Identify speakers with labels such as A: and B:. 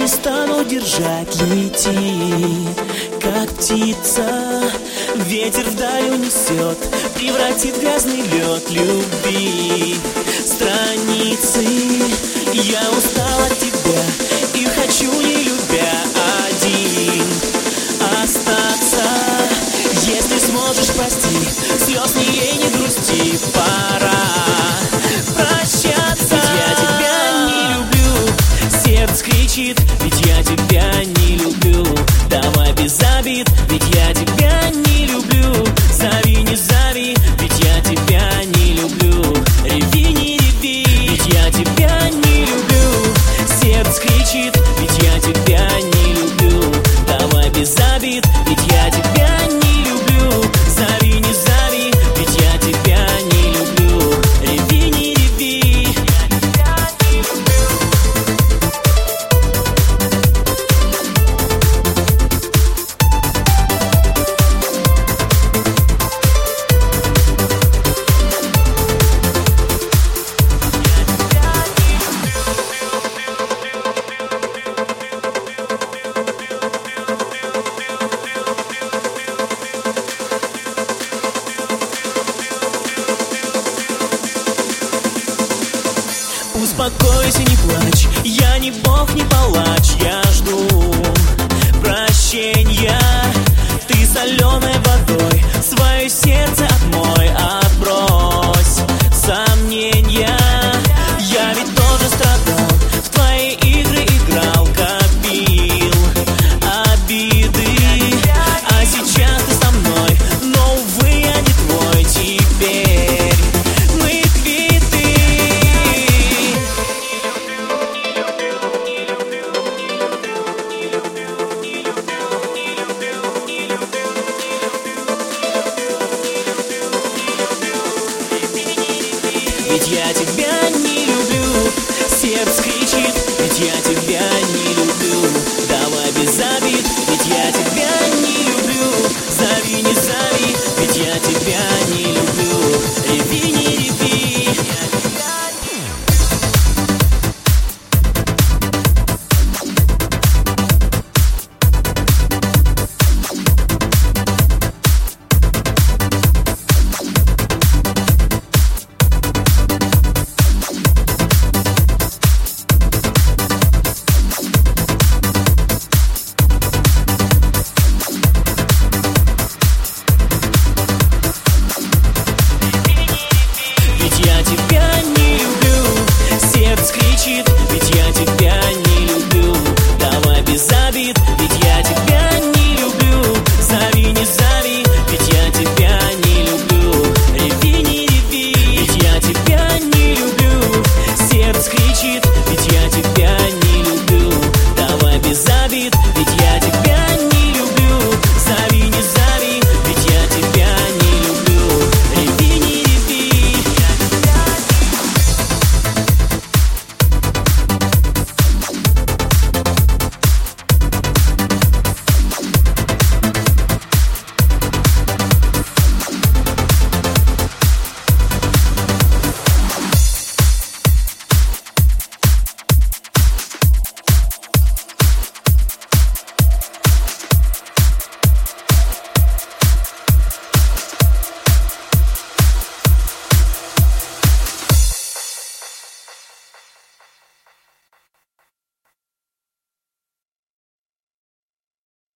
A: стану держать, лети, как птица. Ветер вдаль унесет, превратит в грязный лед любви страницы. Я устал от тебя и хочу, не любя, один остаться. Если сможешь, прости, слез не ей, не грусти, пора прощаться. Ведь я тебя не люблю, сердце кричит, ведь я тебя не люблю. Давай без обид, ведь я тебя не люблю. Зови, не зови, ведь я тебя не люблю. Реви, не реви, ведь я тебя не люблю. Сердце кричит, ведь я тебя не люблю. Давай без обид, ведь я тебя не люблю. Зови, не зови, ведь я тебя не люблю. Реви, не реви, я тебя не люблю. Успокойся, не плачь, я не бог, не палач. Я жду прощения. Ты соленой водой свое сердце отмой, отбрось сомнения. Я ведь тоже страдал, в твои игры играл, копил обиды. А сейчас ты со мной, но, увы, я не твой теперь. Мы квиты. Ведь я тебя не люблю, сердце кричит, ведь я тебя